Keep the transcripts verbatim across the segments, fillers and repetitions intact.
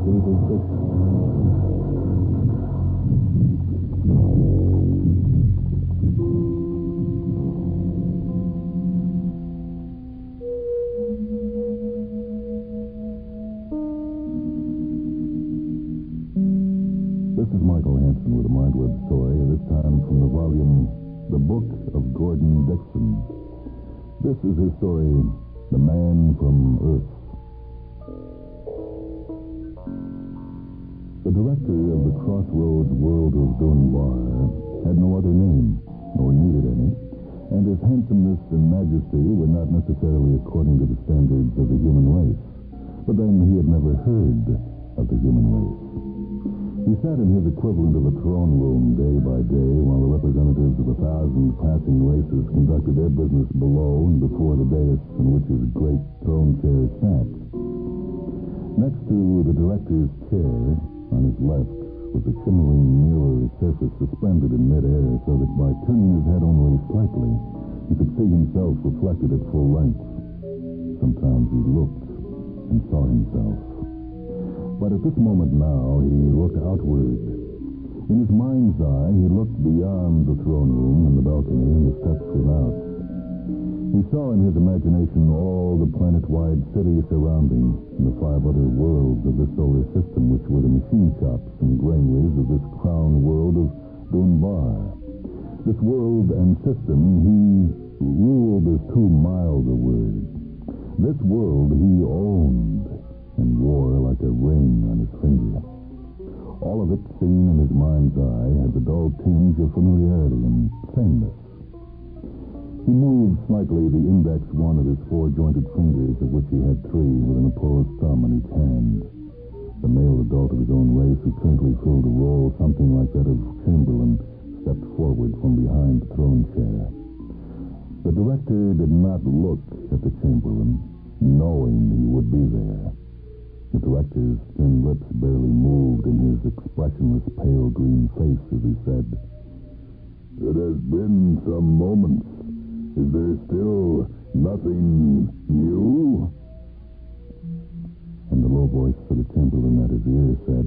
eighty-six. This is Michael Hansen with a Mindweb story, this time from the volume The Book of Gordon Dixon. This is his story, The Man from Earth. The director of the Crossroads World of Dunbar had no other name, nor needed any, and his handsomeness and majesty were not necessarily according to the standards of the human race. But then he had never heard of the human race. He sat in his equivalent of a throne room day by day while the representatives of a thousand passing races conducted their business below and before the dais in which his great throne chair sat. Next to the director's chair, on his left, was a shimmering mirror surface suspended in midair so that by turning his head only slightly, he could see himself reflected at full length. Sometimes he looked and saw himself. But at this moment now, he looked outward. In his mind's eye, he looked beyond the throne room and the balcony and the steps without. He saw in his imagination all the planet-wide cities surrounding and the five other worlds of this solar system, which were the machine shops and granaries of this crown world of Dunbar. This world and system he ruled is too mild a word. This world he owned and wore like a ring on his finger. All of it, seen in his mind's eye, had the dull tinge of familiarity and sameness. He moved slightly the index one of his four-jointed fingers, of which he had three, with an opposed thumb in each hand. The male adult of his own race, who currently filled a role something like that of Chamberlain, stepped forward from behind the throne chair. The director did not look at the Chamberlain, knowing he would be there. The director's thin lips barely moved in his expressionless pale green face as he said, "It has been some moments. Is there still nothing new?" And the low voice of the Chamberlain at his ear said,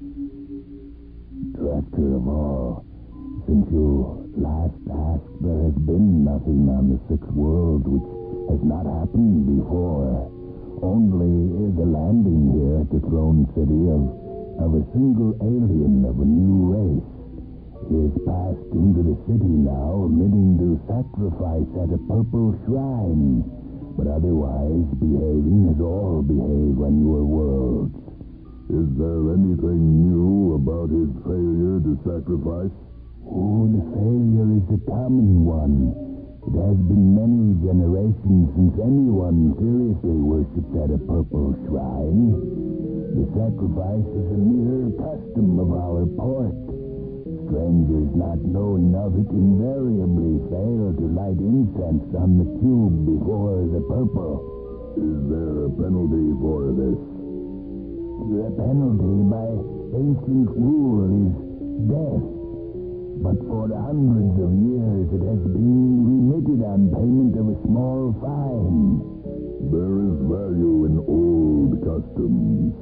"Director of all, since you last asked, there has been nothing on the six worlds which has not happened before. Only the landing here at the throne city of, of a single alien of a new race. He has passed into the city now, omitting to sacrifice at a purple shrine, but otherwise behaving as all behave on your worlds." "Is there anything new about his failure to sacrifice?" "Oh, the failure is a common one. It has been many generations since anyone seriously worshipped at a purple shrine. The sacrifice is a mere custom of our port. Strangers not knowing of it invariably fail to light incense on the cube before the purple." "Is there a penalty for this?" "The penalty by ancient rule is death. But for hundreds of years it has been remitted on payment of a small fine." "There is value in old customs.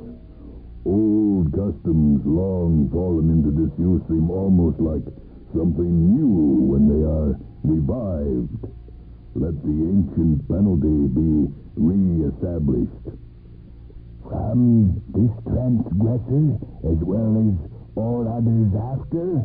Old customs long fallen into disuse seem almost like something new when they are revived. Let the ancient penalty be re-established." "From this transgressor as well as all others after?"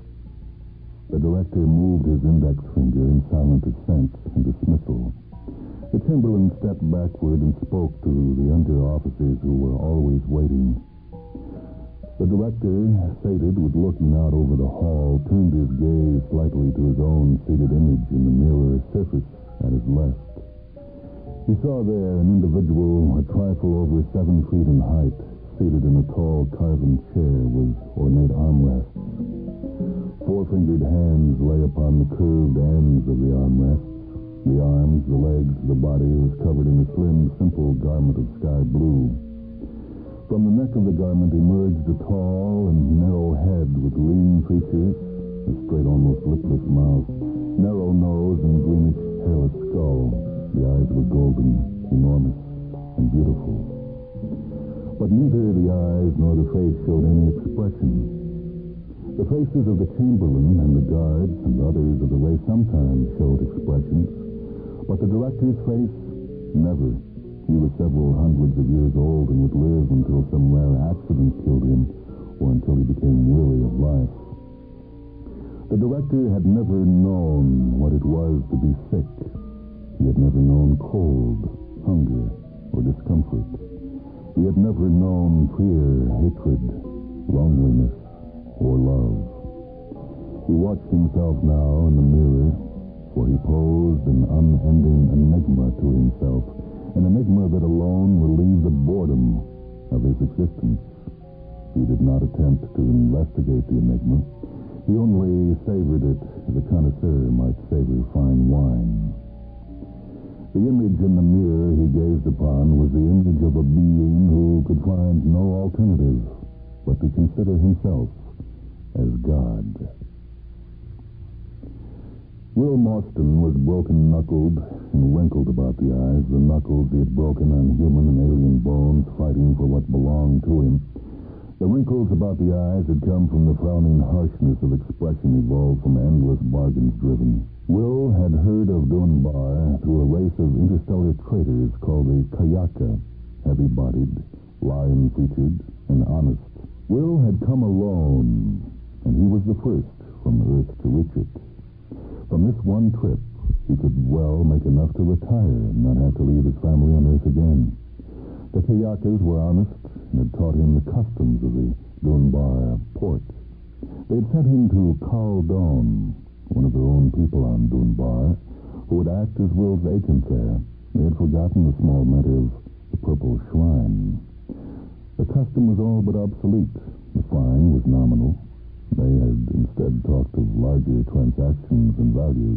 The director moved his index finger in silent assent and dismissal. The Chamberlain stepped backward and spoke to the under-officers who were always waiting. The director, sated with looking out over the hall, turned his gaze slightly to his own seated image in the mirror surface at his left. He saw there an individual a trifle over seven feet in height, seated in a tall carven chair with ornate armrests. Four-fingered hands lay upon the curved ends of the armrests. The arms, the legs, the body was covered in a slim, simple garment of sky blue. From the neck of the garment emerged a tall and narrow head with lean features, a straight, almost lipless mouth, narrow nose, and greenish, hairless skull. The eyes were golden, enormous, and beautiful. But neither the eyes nor the face showed any expression. The faces of the chamberlain and the guards and others of the race sometimes showed expressions, but the director's face, never. He was several hundreds of years old and would live until some rare accident killed him or until he became weary of life. The director had never known what it was to be sick. He had never known cold, hunger, or discomfort. He had never known fear, hatred, loneliness, or love. He watched himself now in the mirror, for he posed an unending enigma to himself, an enigma that alone relieved the boredom of his existence. He did not attempt to investigate the enigma. He only savored it as a connoisseur might savor fine wine. The image in the mirror he gazed upon was the image of a being who could find no alternative but to consider himself as God. Will Mostyn was broken-knuckled and wrinkled about the eyes, the knuckles he had broken on human and alien bones fighting for what belonged to him. The wrinkles about the eyes had come from the frowning harshness of expression evolved from endless bargains driven. Will had heard of Dunbar through a race of interstellar traders called the Kayaka, heavy-bodied, lion-featured, and honest. Will had come alone, and he was the first from Earth to reach it. From this one trip, he could well make enough to retire and not have to leave his family on Earth again. The Kayakas were honest and had taught him the customs of the Dunbar port. They had sent him to Carl Dawn, one of their own people on Dunbar, who would act as Will's agent there. They had forgotten the small matter of the Purple Shrine. The custom was all but obsolete. The fine was nominal. They had instead talked of larger transactions and values.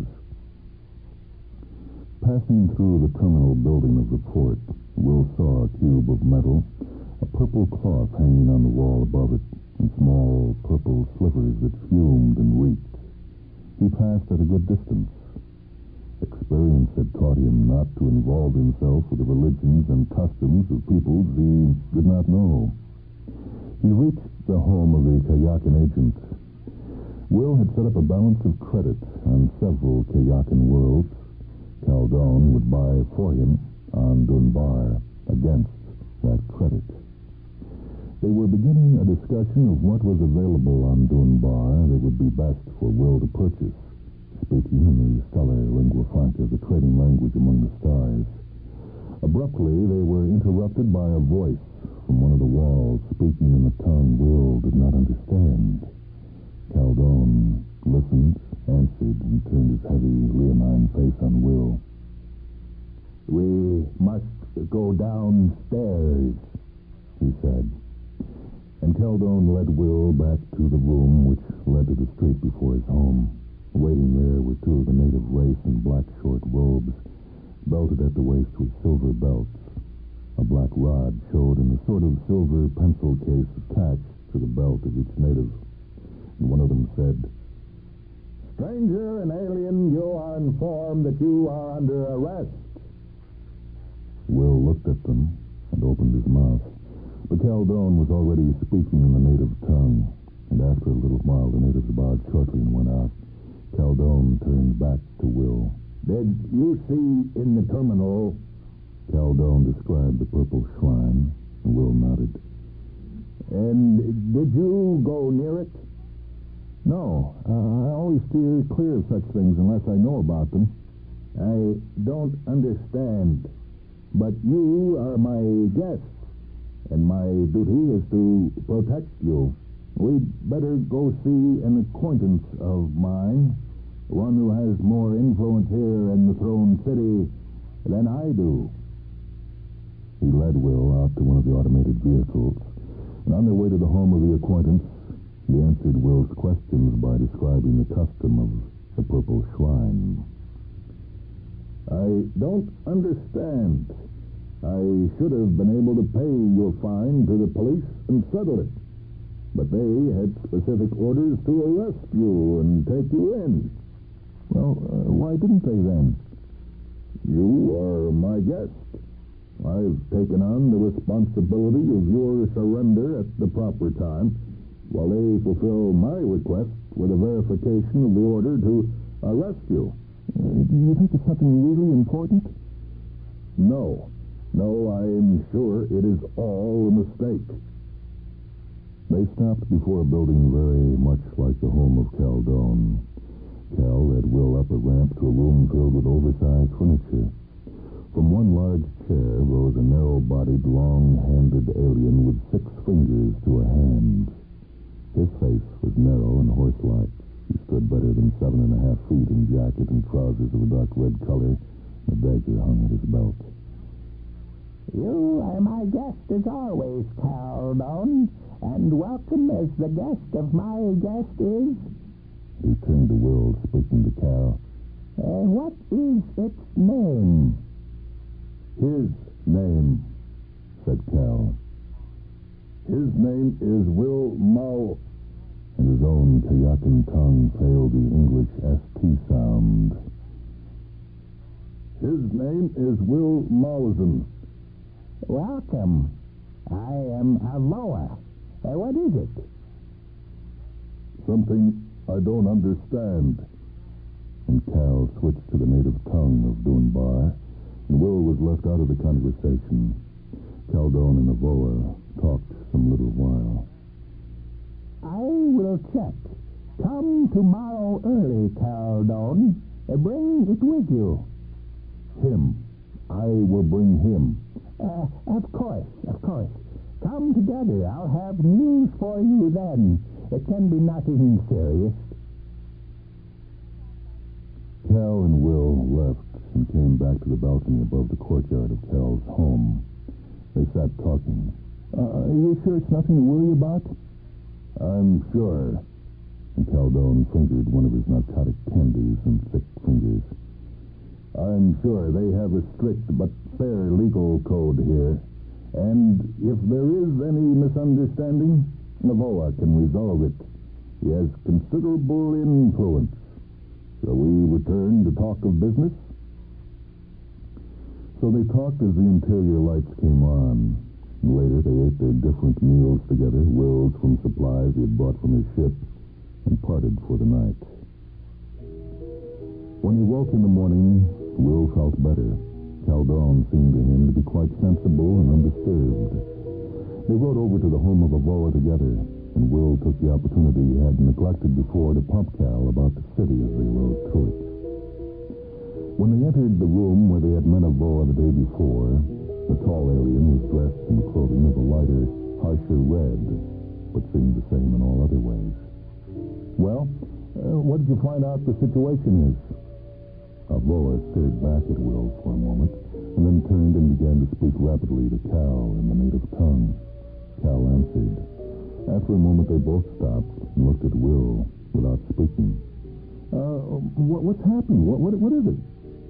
Passing through the terminal building of the port, Will saw a cube of metal, a purple cloth hanging on the wall above it, and small purple slivers that fumed and reeked. He passed at a good distance. Experience had taught him not to involve himself with the religions and customs of peoples he did not know. He reached the home of the Kayakan agent. Will had set up a balance of credit on several Kayakan worlds. Caldon would buy for him on Dunbar against that credit. They were beginning a discussion of what was available on Dunbar that would be best for Will to purchase, speaking in the stellar lingua franca, the trading language among the stars. Abruptly, they were interrupted by a voice from one of the walls, speaking in a tongue Will did not understand. Caldon listened, answered, and turned his heavy, leonine face on Will. "We must go downstairs," he said. And Caldon led Will back to the room which led to the street before his home. Waiting there were two of the native race in black short robes, belted at the waist with silver belts. A black rod showed in a sort of silver pencil case attached to the belt of each native. And one of them said, "Stranger and alien, you are informed that you are under arrest." Will looked at them and opened his mouth. But Caldon was already speaking in the native tongue, and after a little while the natives bowed shortly and went out. Caldon turned back to Will. "Did you see in the terminal?" Caldon described the Purple Shrine, and Will nodded. "And did you go near it?" "No. Uh, I always steer clear of such things unless I know about them." "I don't understand. But you are my guest, and my duty is to protect you. We'd better go see an acquaintance of mine, one who has more influence here in the Throne City than I do." He led Will out to one of the automated vehicles, and on their way to the home of the acquaintance, he answered Will's questions by describing the custom of the Purple Shrine. "I don't understand. I should have been able to pay your fine to the police and settle it. But they had specific orders to arrest you and take you in." "Well, uh, why didn't they then?" "You are my guest. I've taken on the responsibility of your surrender at the proper time, while they fulfill my request with a verification of the order to arrest you. Uh, do you think it's something really important? No. No, I'm sure it is all a mistake. They stopped before a building very much like the home of Cal Doan. Cal led Will up a ramp to a room filled with oversized furniture. From one large chair rose a narrow-bodied, long-handed alien with six fingers to a hand. His face was narrow and horse-like. He stood better than seven and a half feet in jacket and trousers of a dark red color. A dagger hung at his belt. You are my guest as always, Cal Doan, and welcome as the guest of my guest is... He turned to Will, speaking to Cal. Uh, what is its name? His name, said Cal. His name is Will Mau. And his own Kayakan tongue failed the English S T sound. His name is Will Mausen. Welcome. I am Avoa. Uh, what is it? Something I don't understand. And Cal switched to the native tongue of Dunbar, and Will was left out of the conversation. Cal Doan and Avoa talked some little while. I will check. Come tomorrow early, Cal Doan. Uh, bring it with you. Him. I will bring him. Uh, of course, of course. Come together. I'll have news for you then. It can be nothing serious. Cal and Will left and came back to the balcony above the courtyard of Cal's home. They sat talking. Uh, are you sure it's nothing to worry about? I'm sure. And Cal Doan fingered one of his narcotic candies in thick fingers. I'm sure they have a strict but fair legal code here. And if there is any misunderstanding, Avoa can resolve it. He has considerable influence. Shall we return to talk of business? So they talked as the interior lights came on. Later, they ate their different meals together, Will's from supplies he had brought from his ship, and parted for the night. When he woke in the morning, Will felt better. Cal Doan seemed to him to be quite sensible and undisturbed. They rode over to the home of Avoa together, and Will took the opportunity he had neglected before to pump Cal about the city as they rode through it. When they entered the room where they had met Avoa the day before, the tall alien was dressed in clothing of a lighter, harsher red, but seemed the same in all other ways. Well, uh, what did you find out the situation is? Avoa stared back at Will for a moment, and then turned and began to speak rapidly to Cal in the native tongue. Cal answered. After a moment, they both stopped and looked at Will without speaking. Uh, what, what's happened? What, what, what is it?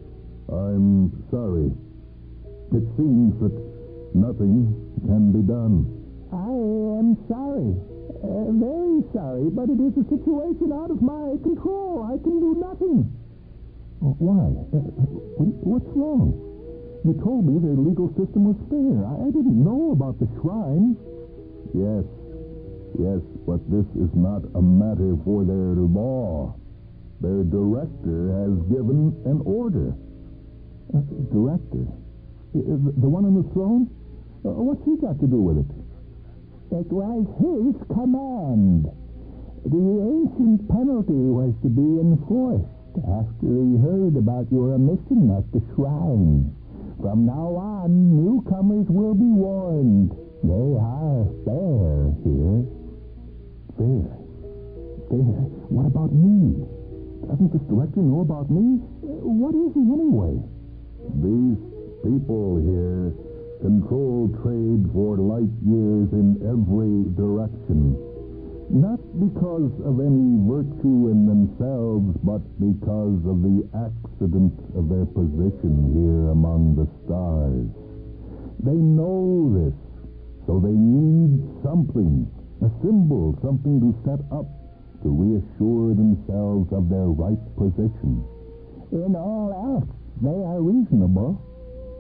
I'm sorry. It seems that nothing can be done. I am sorry. Uh, very sorry, but it is a situation out of my control. I can do nothing. Oh, why? Uh, what's wrong? You told me their legal system was fair. I, I didn't know about the shrine. Yes, yes, but this is not a matter for their law. Their director has given an order. Uh, director? Uh, the one on the throne? Uh, what's he got to do with it? It was his command. The ancient penalty was to be enforced after he heard about your omission at the shrine. From now on, newcomers will be warned. They are fair here. Fair? Fair? What about me? Doesn't this director know about me? What is he anyway? These people here control trade for light years in every direction. Not because of any virtue in themselves, but because of the accident of their position here among the stars. They know this, so they need something, a symbol, something to set up to reassure themselves of their right position. In all else, they are reasonable.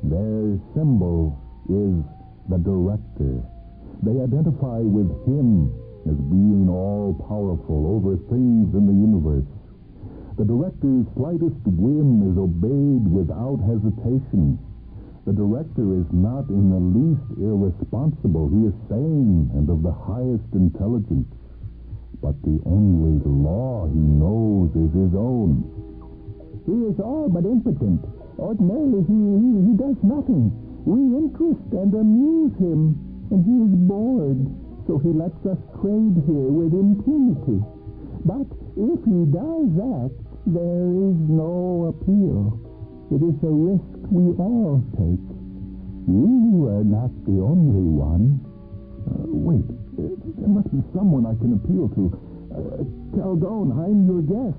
Their symbol is the director. They identify with him as being all-powerful over things in the universe. The director's slightest whim is obeyed without hesitation. The director is not in the least irresponsible. He is sane and of the highest intelligence. But the only law he knows is his own. He is all but impotent. Ordinarily, he, he, he does nothing. We interest and amuse him, and he is bored, so he lets us trade here with impunity. But if he does act, there is no appeal. It is a risk we all take. You are not the only one. Uh, wait, uh, there must be someone I can appeal to. Uh, Caldone, I'm your guest.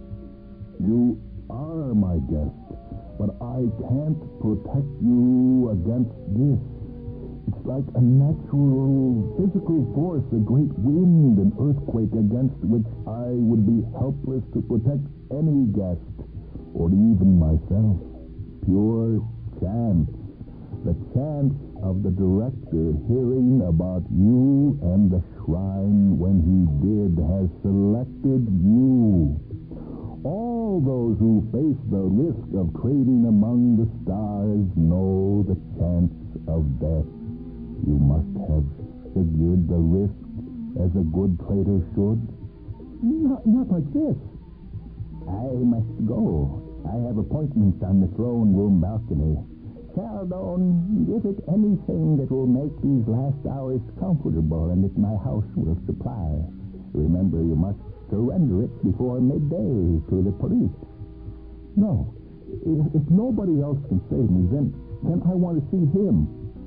You are my guest, but I can't protect you against this. It's like a natural physical force, a great wind, an earthquake against which I would be helpless to protect any guest, or even myself. Pure chance. The chance of the director hearing about you and the shrine when he did has selected you. All those who face the risk of trading among the stars know the chance of death. You must have figured the risk as a good trader should. Not, not like this. I must go. I have appointments on the throne room balcony. Caldone, give it anything that will make these last hours comfortable and that my house will supply. Remember, you must surrender it before midday to the police. No. If, if nobody else can save me, then, then I want to see him.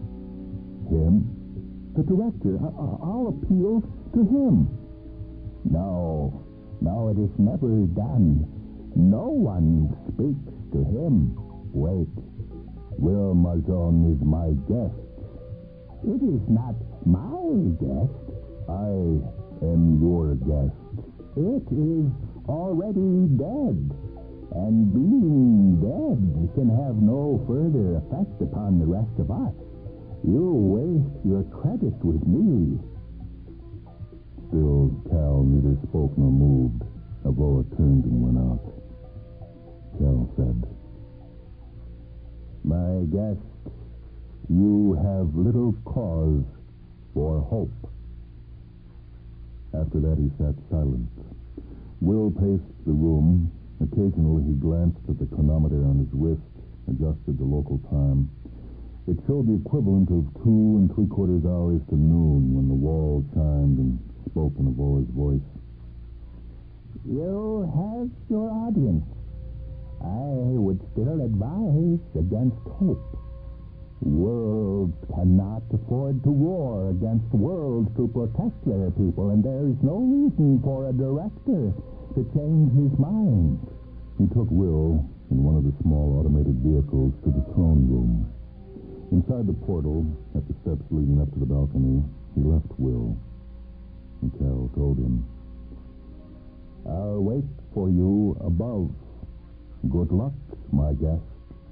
Him? The director. I, I'll appeal to him. No. No, it is never done. No one speaks to him. Wait. Will Marzone is my guest. It is not my guest. I am your guest. It is already dead. And being dead can have no further effect upon the rest of us. You waste your credit with me. Still, Cal neither spoke nor moved. Avoa turned and went out. Cal said, My guest, you have little cause for hope. After that, he sat silent. Will paced the room. Occasionally, he glanced at the chronometer on his wrist, adjusted the local time. It showed the equivalent of two and three-quarters hours to noon when the wall chimed and spoke in Avoa's voice. You have your audience. I would still advise against hope. Worlds cannot afford to war against worlds to protect their people, and there is no reason for a director to change his mind. He took Will in one of the small automated vehicles to the throne room. Inside the portal, at the steps leading up to the balcony, he left Will. And Cal told him, I'll wait for you above. Good luck, my guest.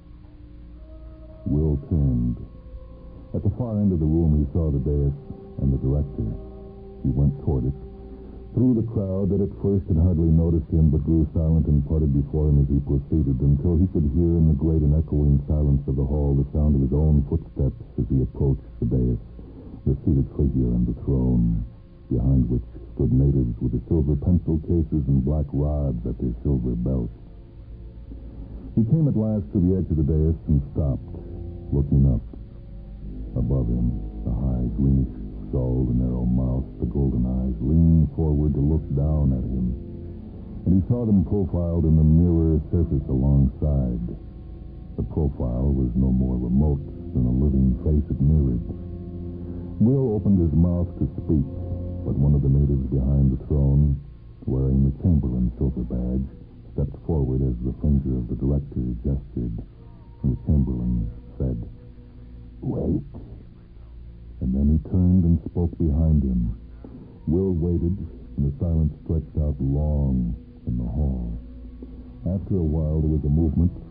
Will turned. At the far end of the room, he saw the dais and the director. He went toward it. Through the crowd that at first had hardly noticed him but grew silent and parted before him as he proceeded until he could hear in the great and echoing silence of the hall the sound of his own footsteps as he approached the dais, the seated figure and the throne, behind which stood natives with the silver pencil cases and black rods at their silver belts. He came at last to the edge of the dais and stopped, looking up. Above him, the high, greenish skull, the narrow mouth, the golden eyes leaned forward to look down at him, and he saw them profiled in the mirror surface alongside. The profile was no more remote than a living face it mirrored. Will opened his mouth to speak, but one of the natives behind the throne, wearing the Chamberlain silver badge, stepped forward as the finger of the director gestured, and the Chamberlain said, Wait. And then he turned and spoke behind him. Will waited, and the silence stretched out long in the hall. After a while, there was a movement,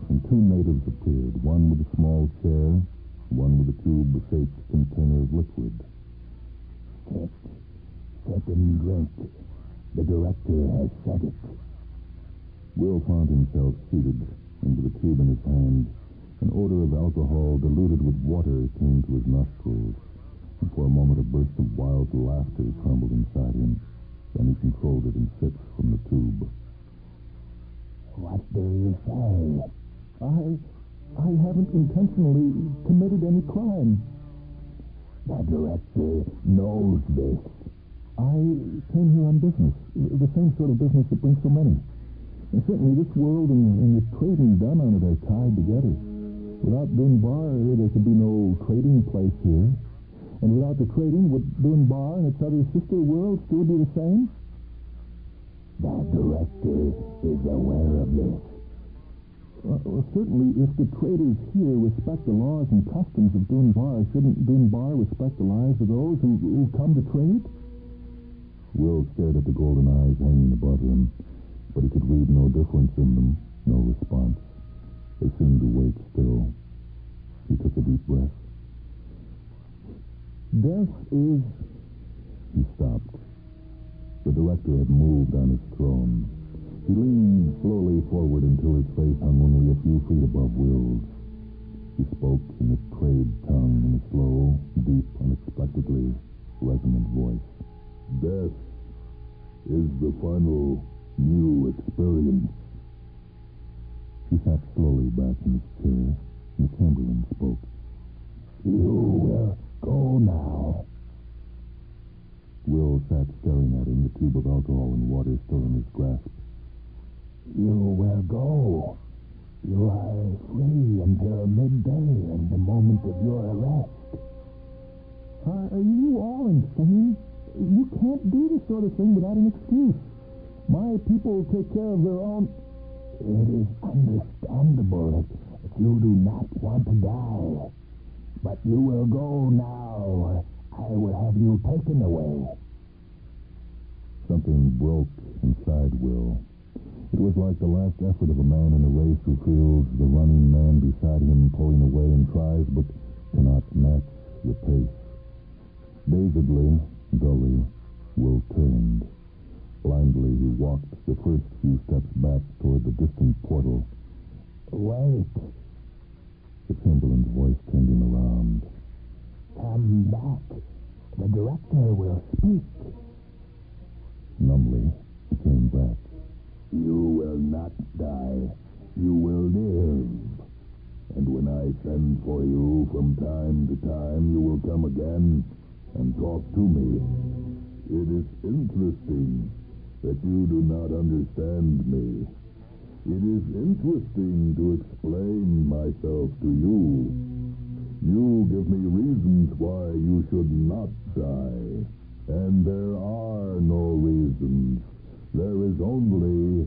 and two natives appeared, one with a small chair, one with a tube-shaped container of liquid. Sit. Sit and drink. The director has said it. Will found himself seated, and with a tube in his hand, an odor of alcohol diluted with water came to his nostrils. And for a moment a burst of wild laughter trembled inside him. Then he controlled it and sipped from the tube. What do you say? I... I haven't intentionally committed any crime. The director knows this. I came here on business, the same sort of business that brings so many. And certainly this world and, and the trading done on it are tied together. Without Dunbar, there could be no trading place here. And without the trading, would Dunbar and its other sister worlds still be the same? The director is aware of this. Uh, well, certainly, if the traders here respect the laws and customs of Dunbar, shouldn't Dunbar respect the lives of those who, who come to trade? Will stared at the golden eyes hanging above him, but he could read no difference in them, no response. They seemed to wait still. He took a deep breath. Death is... He stopped. The director had moved on his throne. He leaned slowly forward until his face hung only a few feet above Will's. He spoke in the trade tongue in a slow, deep, unexpectedly resonant voice. Death is the final new experience. He sat slowly back in his chair, and the Chamberlain spoke. You will go now. Will sat staring at him, the tube of alcohol and water still in his grasp. You will go. You are free until midday and the moment of your arrest. Uh, are you all insane? You can't do this sort of thing without an excuse. My people take care of their own... It is understandable if you do not want to die. But you will go now. I will have you taken away. Something broke inside Will. It was like the last effort of a man in a race who feels the running man beside him pulling away and tries but cannot match the pace. Dazedly, dully, Will turned. Blindly, he walked the first few steps back toward the distant portal. Wait. The Chamberlain's voice turned him around. Come back. The director will speak. Numbly, he came back. You will not die. You will live. And when I send for you from time to time, you will come again and talk to me. It is interesting that you do not understand me. It is interesting to explain myself to you. You give me reasons why you should not die. And there are no reasons. There is only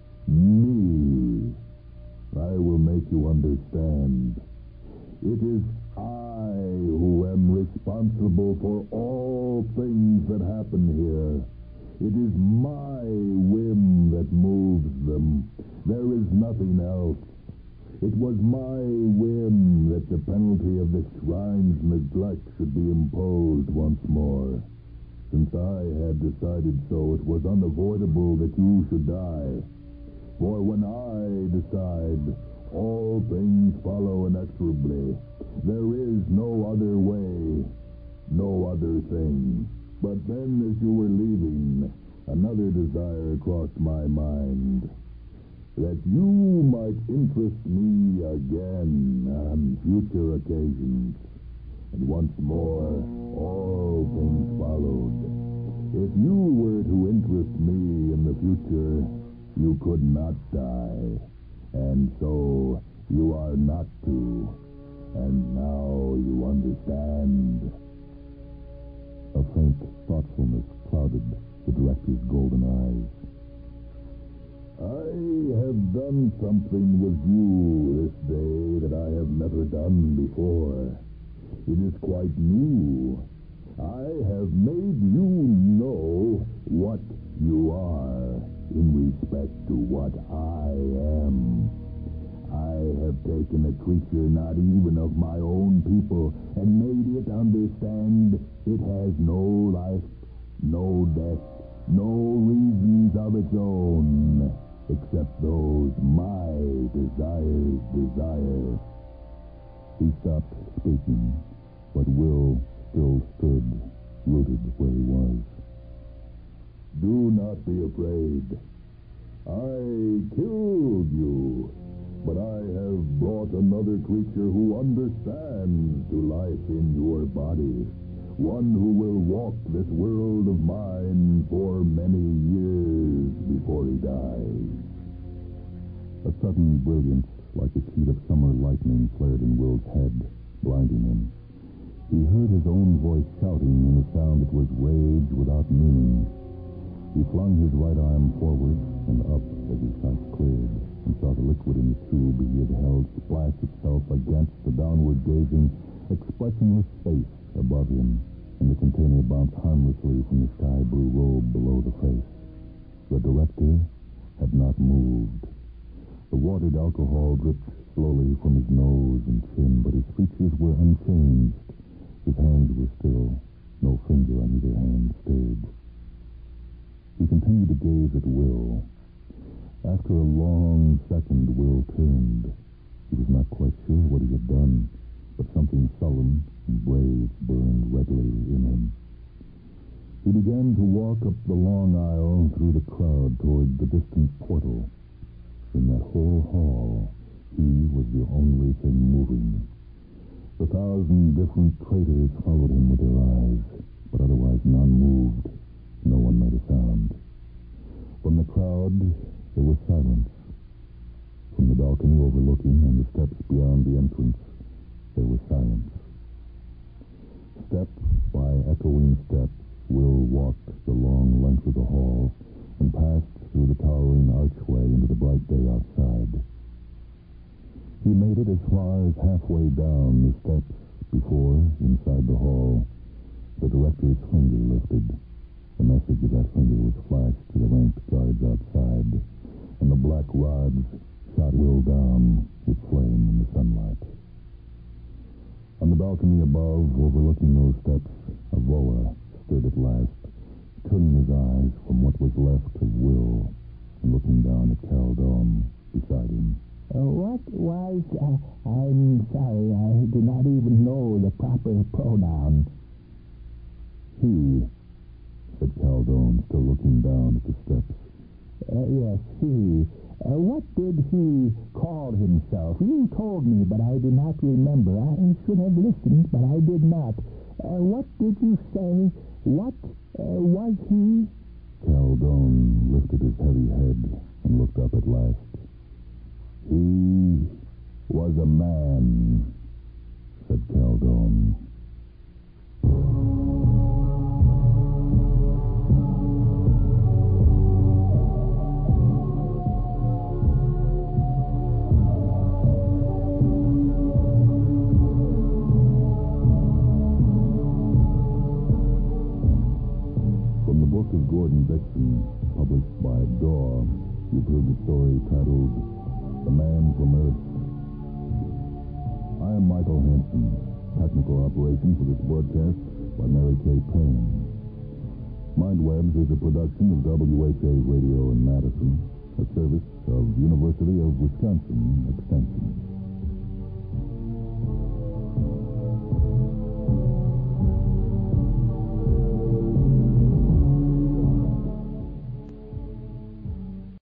me. I will make you understand. It is I who am responsible for all things that happen here. It is my whim that moves them. There is nothing else. It was my whim that the penalty of the shrine's neglect should be imposed once more. Since I had decided so, it was unavoidable that you should die. For when I decide, all things follow inexorably. There is no other way, no other thing. But then, as you were leaving, another desire crossed my mind. That you might interest me again on future occasions. And once more, all things followed. If you were to interest me in the future, you could not die. And so, you are not to. And now you understand. A faint thoughtfulness clouded the director's golden eyes. I have done something with you this day that I have never done before. It is quite new. I have made you know what you are in respect to what I am. I have taken a creature not even of my own people and made it understand it has no life, no death, no reasons of its own, except those my desires desire. He stopped speaking, but Will still stood, rooted where he was. Do not be afraid. I killed you, but I have brought another creature who understands to life in your body, one who will walk this world of mine for many years before he dies. A sudden brilliance, like a sheet of summer lightning, flared in Will's head, blinding him. He heard his own voice shouting in a sound that was rage without meaning. He flung his right arm forward and up as his sight cleared, and saw the liquid in the tube he had held splash itself against the downward-gazing, expressionless face above him, and the container bounced harmlessly from the sky-blue robe below the face. The director had not moved. The watered alcohol dripped slowly from his nose and chin, but his features were unchanged. His hands were still. No finger on either hand stirred. He continued to gaze at Will. After a long second, Will turned. He was not quite sure what he had done, but something sullen and brave burned redly in him. He began to walk up the long aisle through the crowd toward the distant portal. In that whole hall, he was the only thing moving. The thousand different traitors followed him with their eyes, but otherwise none moved. No one made a sound. From the crowd, there was silence. From the balcony overlooking and the steps beyond the entrance, there was silence. Step by echoing step, Will walked the long length of the hall and passed through the towering archway into the bright day outside. He made it as far as halfway down the steps before, inside the hall, the director's finger lifted. The message of that finger was flashed to the ranked guards outside, and the black rods shot Will down with flame in the sunlight. On the balcony above, overlooking those steps, a Voa stood at last, turning his eyes from what was left of Will and looking down at Caldone beside him. Uh, what was... Uh, I'm sorry, I do not even know the proper pronoun. He, said Caldone, still looking down at the steps. Uh, yes, he. Uh, what did he call himself? You told me, but I do not remember. I should have listened, but I did not. Uh, what did you say? What uh, was he? Caldone lifted his heavy head and looked up at last. He was a man, said Caldone. From the book of Gordon Dixon, published by Daw, you've heard the story titled The Man from Earth. I am Michael Hansen. Technical operation for this broadcast by Mary Kay Payne. MindWebs is a production of W H A Radio in Madison, a service of University of Wisconsin Extension.